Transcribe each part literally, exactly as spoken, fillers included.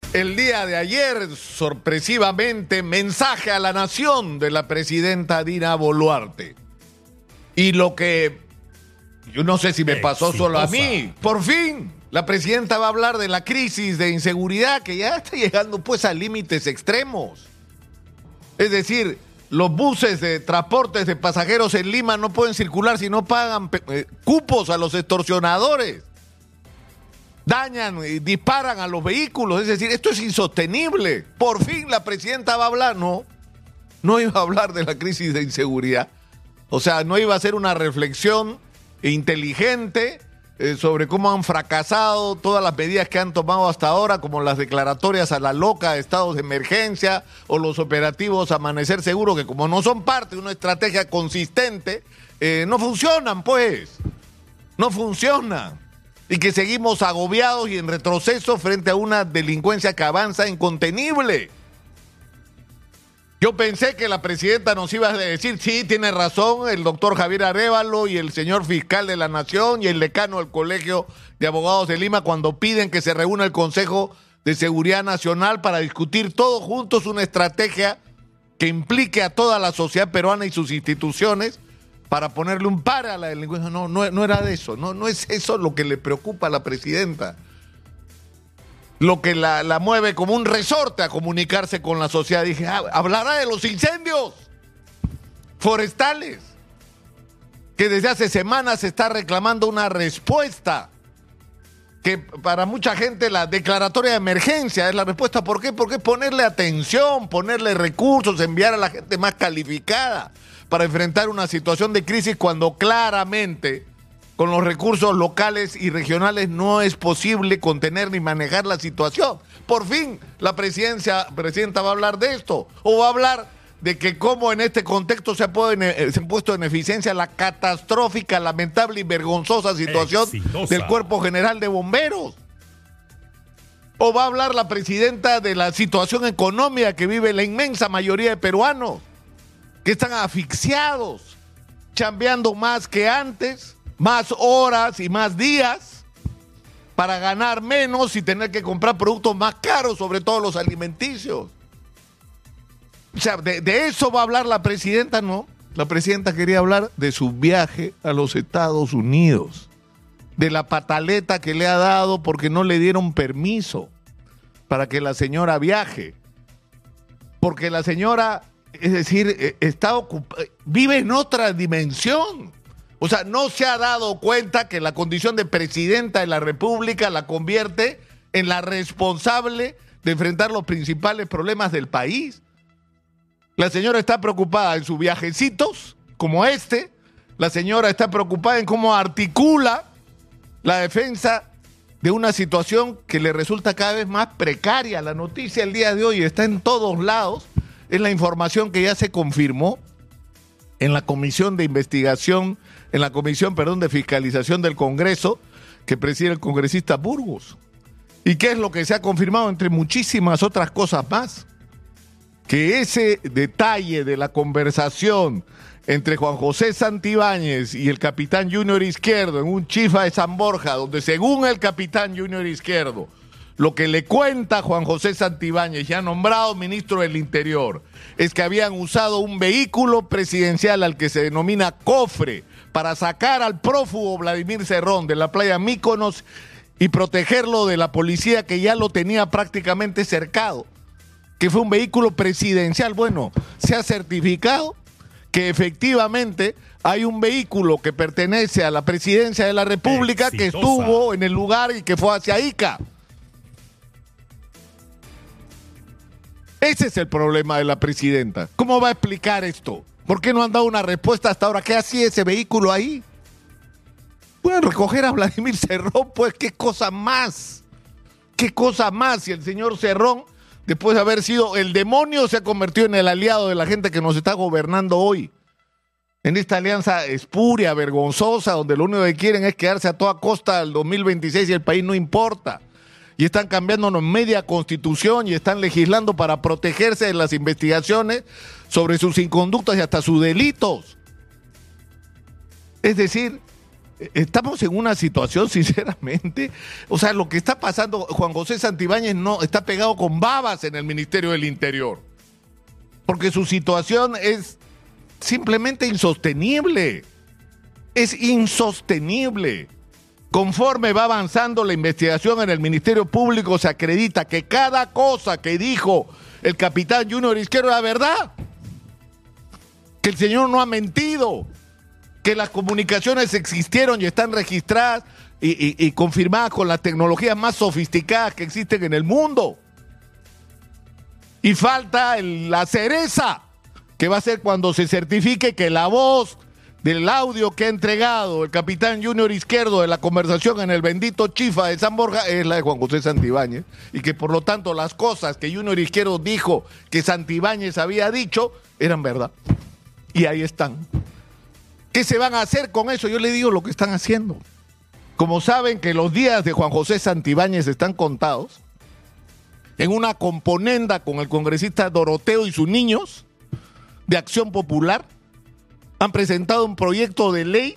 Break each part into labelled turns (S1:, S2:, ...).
S1: El día de ayer, sorpresivamente, mensaje a la nación de la presidenta Dina Boluarte. Y lo que, yo no sé si me pasó
S2: Exitosa.
S1: solo a mí, por fin, la presidenta va a hablar de la crisis de inseguridad que ya está llegando pues a límites extremos. Es decir, los buses de transportes de pasajeros en Lima no pueden circular si no pagan eh, cupos a los extorsionadores. Dañan y disparan a los vehículos, es decir, esto es insostenible. Por fin la presidenta va a hablar, no, no iba a hablar de la crisis de inseguridad. O sea, no iba a hacer una reflexión inteligente eh, sobre cómo han fracasado todas las medidas que han tomado hasta ahora, como las declaratorias a la loca de estados de emergencia o los operativos Amanecer Seguro, que como no son parte de una estrategia consistente, eh, no funcionan, pues, no funcionan. Y que seguimos agobiados y en retroceso frente a una delincuencia que avanza incontenible. Yo pensé que la presidenta nos iba a decir, sí, tiene razón, el doctor Javier Arévalo y el señor fiscal de la Nación y el decano del Colegio de Abogados de Lima cuando piden que se reúna el Consejo de Seguridad Nacional para discutir todos juntos una estrategia que implique a toda la sociedad peruana y sus instituciones para ponerle un par a la delincuencia. No, no, no era de eso, no, no es eso lo que le preocupa a la presidenta. Lo que la, la mueve como un resorte a comunicarse con la sociedad. Dije, ah, hablará de los incendios forestales, que desde hace semanas se está reclamando una respuesta, que para mucha gente la declaratoria de emergencia es la respuesta. ¿Por qué? Porque ponerle atención, ponerle recursos, enviar a la gente más calificada para enfrentar una situación de crisis cuando claramente con los recursos locales y regionales no es posible contener ni manejar la situación. Por fin la presidencia, presidenta va a hablar de esto, o va a hablar de que cómo en este contexto se ha, puede, se ha puesto en eficiencia la catastrófica, lamentable y vergonzosa situación Exitosa. del Cuerpo General de Bomberos. O va a hablar la presidenta de la situación económica que vive la inmensa mayoría de peruanos, que están asfixiados, chambeando más que antes, más horas y más días para ganar menos y tener que comprar productos más caros, sobre todo los alimenticios. O sea, de, de eso va a hablar la presidenta, ¿no? La presidenta quería hablar de su viaje a los Estados Unidos, de la pataleta que le ha dado porque no le dieron permiso para que la señora viaje, porque la señora, es decir, está ocupada, vive en otra dimensión. O sea, no se ha dado cuenta que la condición de presidenta de la República la convierte en la responsable de enfrentar los principales problemas del país. La señora está preocupada en sus viajecitos, como este. La señora está preocupada en cómo articula la defensa de una situación que le resulta cada vez más precaria. La noticia el día de hoy está en todos lados. Es la información que ya se confirmó en la comisión de investigación, en la comisión, perdón, de fiscalización del Congreso, que preside el congresista Burgos. ¿Y qué es lo que se ha confirmado entre muchísimas otras cosas más? Que ese detalle de la conversación entre Juan José Santibáñez y el capitán Junior Izquierdo en un chifa de San Borja, donde según el capitán Junior Izquierdo, lo que le cuenta Juan José Santibáñez, ya nombrado ministro del Interior, es que habían usado un vehículo presidencial al que se denomina cofre para sacar al prófugo Vladimir Cerrón de la playa Míconos y protegerlo de la policía que ya lo tenía prácticamente cercado, que fue un vehículo presidencial. Bueno, se ha certificado que efectivamente hay un vehículo que pertenece a la presidencia de la República Exitosa. que estuvo en el lugar y que fue hacia Ica. Ese es el problema de la presidenta. ¿Cómo va a explicar esto? ¿Por qué no han dado una respuesta hasta ahora? ¿Qué hacía ese vehículo ahí? Pueden recoger a Vladimir Cerrón, pues qué cosa más. ¿Qué cosa más? Si el señor Cerrón, después de haber sido el demonio, se ha convertido en el aliado de la gente que nos está gobernando hoy. En esta alianza espuria, vergonzosa, donde lo único que quieren es quedarse a toda costa del dos mil veintiséis y el país no importa. Y están cambiándonos media constitución y están legislando para protegerse de las investigaciones sobre sus inconductas y hasta sus delitos. Es decir, estamos en una situación, sinceramente, o sea, lo que está pasando, Juan José Santibáñez no está pegado con babas en el Ministerio del Interior, porque su situación es simplemente insostenible, es insostenible. Conforme va avanzando la investigación en el Ministerio Público, se acredita que cada cosa que dijo el capitán Junior Izquierdo era verdad, que el señor no ha mentido, que las comunicaciones existieron y están registradas y, y, y confirmadas con las tecnologías más sofisticadas que existen en el mundo. Y falta el, la cereza, que va a ser cuando se certifique que la voz del audio que ha entregado el capitán Junior Izquierdo de la conversación en el bendito Chifa de San Borja es la de Juan José Santibáñez, y que por lo tanto las cosas que Junior Izquierdo dijo que Santibáñez había dicho eran verdad. Y ahí están. ¿Qué se van a hacer con eso? Yo le digo lo que están haciendo. Como saben que los días de Juan José Santibáñez están contados, en una componenda con el congresista Doroteo y sus niños de Acción Popular, han presentado un proyecto de ley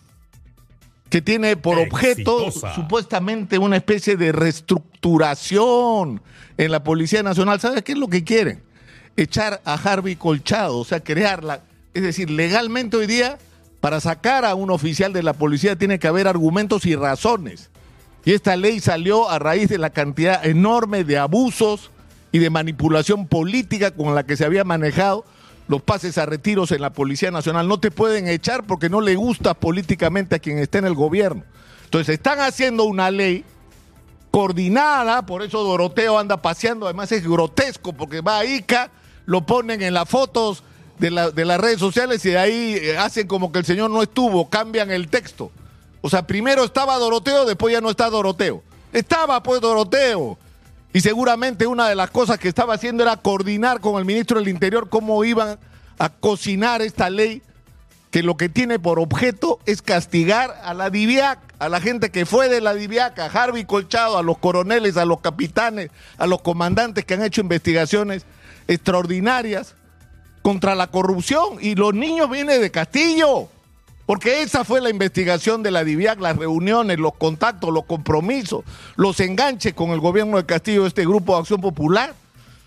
S1: que tiene por objeto Exitosa. supuestamente una especie de reestructuración en la Policía Nacional. ¿Sabes qué es lo que quieren? Echar a Harvey Colchado, o sea, crearla. Es decir, legalmente hoy día, para sacar a un oficial de la policía tiene que haber argumentos y razones. Y esta ley salió a raíz de la cantidad enorme de abusos y de manipulación política con la que se había manejado los pases a retiros en la Policía Nacional. No te pueden echar porque no le gusta políticamente a quien está en el gobierno. Entonces están haciendo una ley coordinada, por eso Doroteo anda paseando, además es grotesco porque va a Ica, lo ponen en las fotos de, la, de las redes sociales y de ahí hacen como que el señor no estuvo, cambian el texto. O sea, primero estaba Doroteo, después ya no está Doroteo. Estaba pues Doroteo. Y seguramente una de las cosas que estaba haciendo era coordinar con el ministro del Interior cómo iban a cocinar esta ley, que lo que tiene por objeto es castigar a la DIVIAC, a la gente que fue de la DIVIAC, a Harvey Colchado, a los coroneles, a los capitanes, a los comandantes que han hecho investigaciones extraordinarias contra la corrupción. Y los niños vienen de Castillo, porque esa fue la investigación de la DIVIAC, las reuniones, los contactos, los compromisos, los enganches con el gobierno de Castillo de este grupo de Acción Popular.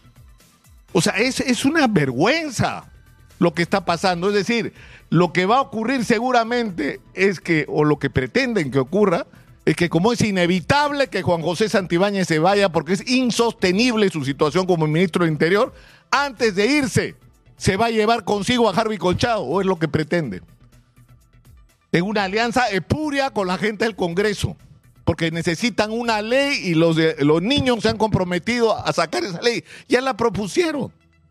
S1: O sea, es, es una vergüenza lo que está pasando. Es decir, lo que va a ocurrir seguramente es que, o lo que pretenden que ocurra, es que como es inevitable que Juan José Santibáñez se vaya porque es insostenible su situación como ministro del Interior, antes de irse se va a llevar consigo a Harvey Colchado, o es lo que pretende. En una alianza espuria con la gente del Congreso, porque necesitan una ley y los, de, los niños se han comprometido a sacar esa ley. Ya la propusieron.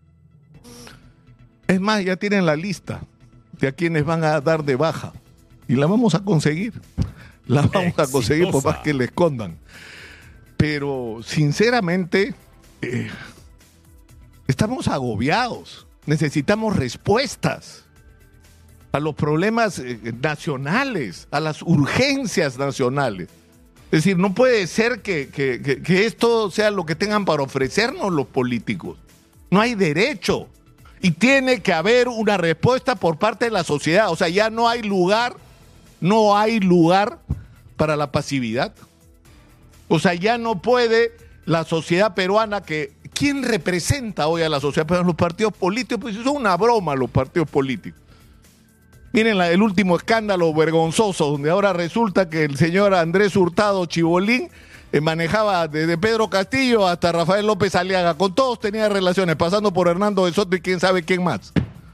S1: Es más, ya tienen la lista de a quienes van a dar de baja. Y la vamos a conseguir. La vamos Exitosa. a conseguir por más que le escondan. Pero, sinceramente, eh, estamos agobiados. Necesitamos respuestas a los problemas eh, nacionales, a las urgencias nacionales. Es decir, no puede ser que, que, que, que esto sea lo que tengan para ofrecernos los políticos. No hay derecho. Y tiene que haber una respuesta por parte de la sociedad. O sea, ya no hay lugar, no hay lugar para la pasividad. O sea, ya no puede la sociedad peruana que... ¿Quién representa hoy a la sociedad peruana? Los partidos políticos. Pues son una broma los partidos políticos. Miren la, el último escándalo vergonzoso, donde ahora resulta que el señor Andrés Hurtado Chibolín eh, manejaba desde Pedro Castillo hasta Rafael López Aliaga. Con todos tenía relaciones, pasando por Hernando de Soto y quién sabe quién más.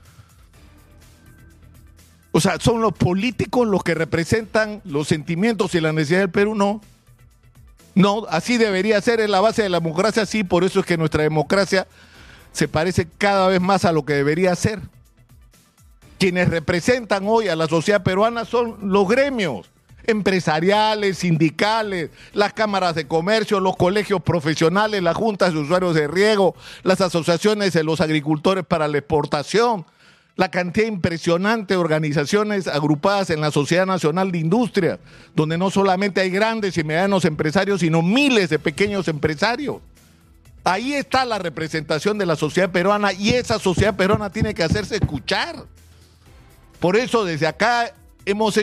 S1: O sea, son los políticos los que representan los sentimientos y la necesidad del Perú, no. No, así debería ser, en la base de la democracia, sí, por eso es que nuestra democracia se parece cada vez más a lo que debería ser. Quienes representan hoy a la sociedad peruana son los gremios empresariales, sindicales, las cámaras de comercio, los colegios profesionales, las juntas de usuarios de riego, las asociaciones de los agricultores para la exportación, la cantidad impresionante de organizaciones agrupadas en la Sociedad Nacional de Industria, donde no solamente hay grandes y medianos empresarios, sino miles de pequeños empresarios. Ahí está la representación de la sociedad peruana y esa sociedad peruana tiene que hacerse escuchar. Por eso desde acá hemos hecho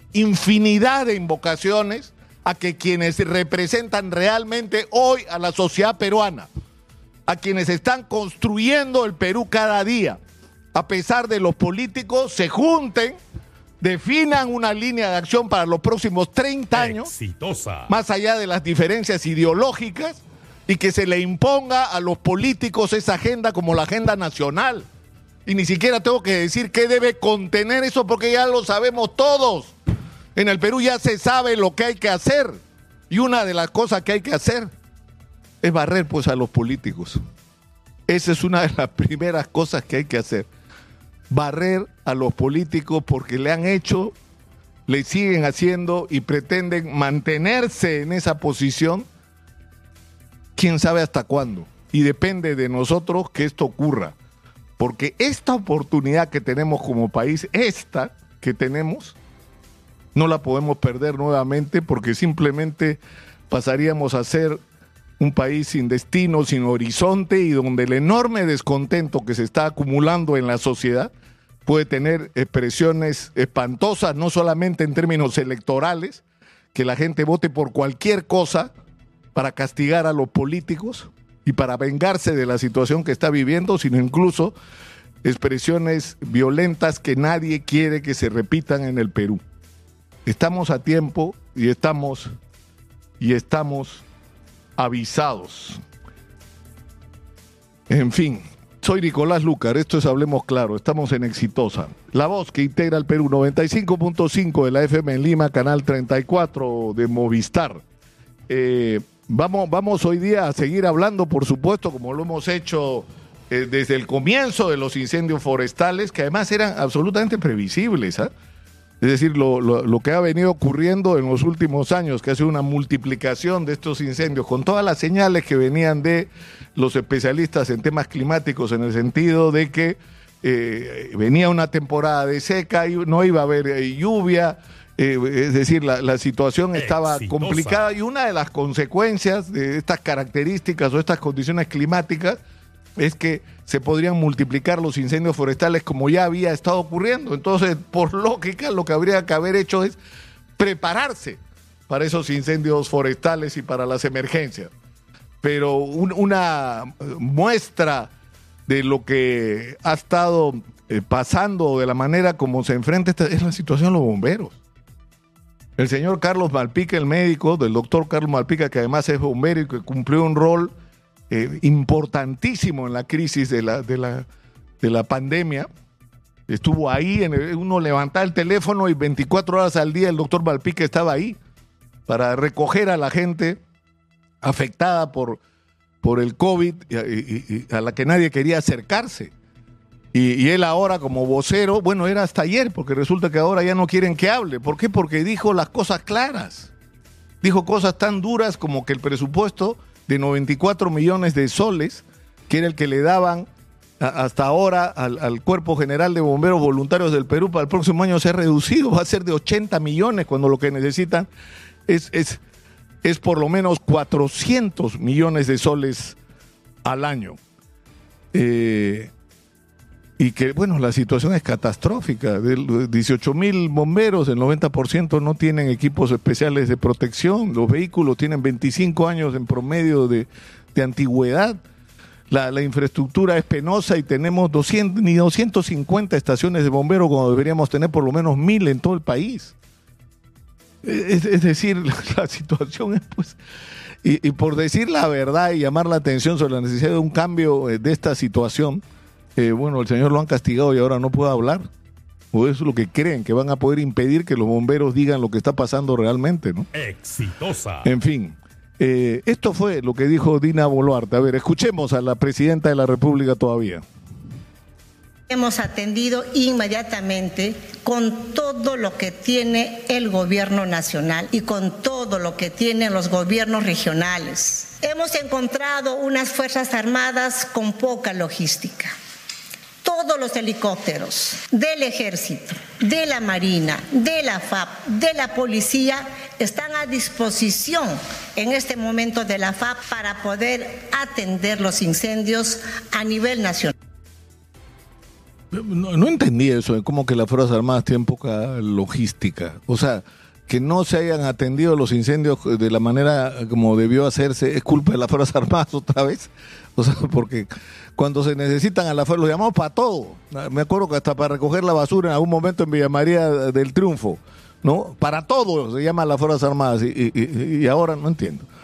S1: infinidad de invocaciones a que quienes representan realmente hoy a la sociedad peruana, a quienes están construyendo el Perú cada día, a pesar de los políticos, se junten, definan una línea de acción para los próximos treinta años, exitosa, más allá de las diferencias ideológicas, y que se le imponga a los políticos esa agenda como la agenda nacional. Y ni siquiera tengo que decir qué debe contener eso, porque ya lo sabemos todos. En el Perú ya se sabe lo que hay que hacer, y una de las cosas que hay que hacer es barrer pues a los políticos. Esa es una de las primeras cosas que hay que hacer. Barrer a los políticos porque le han hecho, le siguen haciendo y pretenden mantenerse en esa posición, quién sabe hasta cuándo. Y depende de nosotros que esto ocurra. Porque esta oportunidad que tenemos como país, esta que tenemos, no la podemos perder nuevamente, porque simplemente pasaríamos a ser un país sin destino, sin horizonte, y donde el enorme descontento que se está acumulando en la sociedad puede tener expresiones espantosas, no solamente en términos electorales, que la gente vote por cualquier cosa para castigar a los políticos y para vengarse de la situación que está viviendo, sino incluso expresiones violentas que nadie quiere que se repitan en el Perú. Estamos a tiempo y estamos, y estamos avisados. En fin, soy Nicolás Lucar, esto es Hablemos Claro, estamos en Exitosa. La voz que integra el Perú, noventa y cinco punto cinco de la F M en Lima, canal treinta y cuatro de Movistar. Eh, vamos, vamos hoy día a seguir hablando, por supuesto, como lo hemos hecho eh, desde el comienzo de los incendios forestales, que además eran absolutamente previsibles, ¿eh? Es decir, lo, lo, lo que ha venido ocurriendo en los últimos años, que ha sido una multiplicación de estos incendios, con todas las señales que venían de los especialistas en temas climáticos, en el sentido de que eh, venía una temporada de seca y no iba a haber eh, lluvia, eh, es decir, la, la situación estaba exitosa, complicada, y una de las consecuencias de estas características o estas condiciones climáticas es que se podrían multiplicar los incendios forestales como ya había estado ocurriendo. Entonces, por lógica, lo que habría que haber hecho es prepararse para esos incendios forestales y para las emergencias. Pero un, una muestra de lo que ha estado eh, pasando, de la manera como se enfrenta esta, es la situación de los bomberos. El señor Carlos Malpica, el médico, del doctor Carlos Malpica, que además es bombero y que cumplió un rol Eh, importantísimo en la crisis de la, de la, de la pandemia, estuvo ahí, en el, uno levantaba el teléfono y veinticuatro horas al día el doctor Malpica estaba ahí para recoger a la gente afectada por, por el COVID y, y, y a la que nadie quería acercarse. Y, y él ahora como vocero, bueno, era hasta ayer, porque resulta que ahora ya no quieren que hable. ¿Por qué? Porque dijo las cosas claras. Dijo cosas tan duras como que el presupuesto de noventa y cuatro millones de soles, que era el que le daban a, hasta ahora al, al Cuerpo General de Bomberos Voluntarios del Perú, para el próximo año se ha reducido, va a ser de ochenta millones, cuando lo que necesitan es, es, es por lo menos cuatrocientos millones de soles al año. Eh, y que, bueno, la situación es catastrófica. De dieciocho mil bomberos, el noventa por ciento no tienen equipos especiales de protección. Los vehículos tienen veinticinco años en promedio de, de antigüedad. La, la infraestructura es penosa y tenemos doscientos, ni doscientas cincuenta estaciones de bomberos, cuando deberíamos tener por lo menos mil en todo el país. Es, es decir, la, la situación es pues... Y, y por decir la verdad y llamar la atención sobre la necesidad de un cambio de esta situación, Eh, bueno, el señor lo han castigado y ahora no puede hablar. O eso es lo que creen, que van a poder impedir que los bomberos digan lo que está pasando realmente, ¿no? Exitosa. En fin, eh, esto fue lo que dijo Dina Boluarte. A ver, escuchemos a la presidenta de la República todavía.
S2: Hemos atendido inmediatamente con todo lo que tiene el gobierno nacional y con todo lo que tienen los gobiernos regionales. Hemos encontrado unas Fuerzas Armadas con poca logística. Todos los helicópteros del Ejército, de la Marina, de la F A P, de la Policía, están a disposición en este momento de la F A P para poder atender los incendios a nivel nacional.
S1: No, no entendí eso, como que las Fuerzas Armadas tienen poca logística. O sea, que no se hayan atendido los incendios de la manera como debió hacerse, ¿es culpa de las Fuerzas Armadas otra vez? O sea, porque cuando se necesitan a las Fuerzas, los llamamos para todo. Me acuerdo que hasta para recoger la basura en algún momento en Villa María del Triunfo, ¿no? Para todo se llaman las Fuerzas Armadas y, y, y ahora no entiendo.